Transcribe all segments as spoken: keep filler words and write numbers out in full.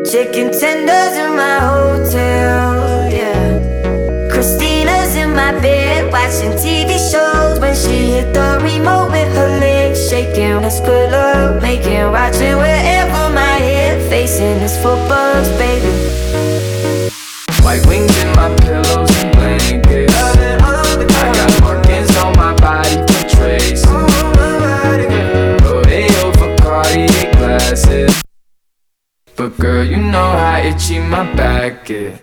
Chicken tenders in my hotel, yeah. Christina's in my bed watching T V shows. When she hit the remote with her legs shaking, let's good love making, watching wherever my head facing is for bugs, baby. White wings in my pillows and blankets. I got markings on my body for trace. Rodeo for Cartier glasses. But girl, you know how itchy my back is.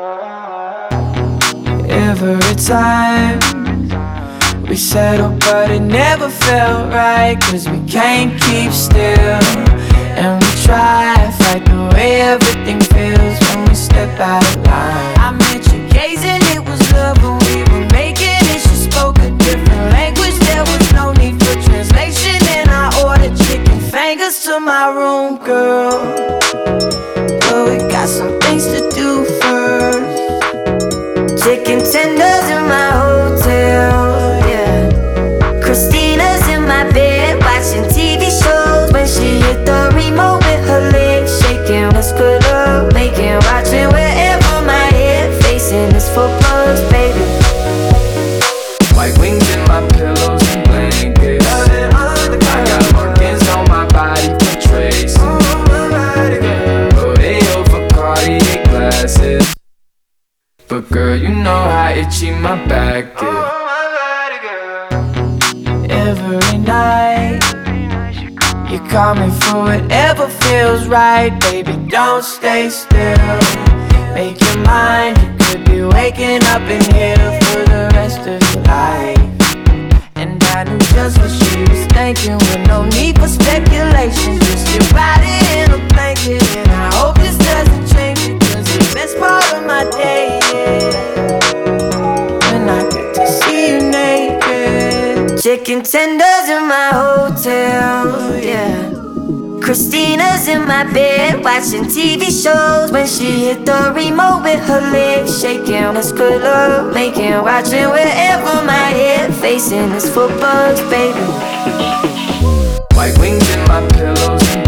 Every time we settle, but it never felt right, cause we can't keep still. And we try to fight the way everything feels when we step out of line. I met you gazing, it was love when we were making it. She spoke a different language, there was no need for translation. And I ordered chicken fingers to my room, girl. But we got some things to do first. Chicken tenders in my hotel, yeah. Christina's in my bed watching T V shows. When she hit the remote with her legs shaking, let's good love making, watching wherever my head facing is for bugs, baby. White wings in my pillows and blankets. I got markings on my body for trace. Rodeo for Cartier glasses. But girl, you know how itchy my back is. Every night you call me for whatever feels right. Baby, don't stay still. Make your mind, you could be waking up in here for the rest of your life. And I knew just what she was thinking, with no need for speculation. Just your body in a blanket, and I hope this doesn't change it, cause the best part of my day, yeah, when I get to see you naked. Chicken tenders in my hotel, yeah. Christina's in my bed watching T V shows. When she hit the remote with her legs shaking, let's good love making, watching wherever my head facing is for bugs, baby. White wings in my pillows.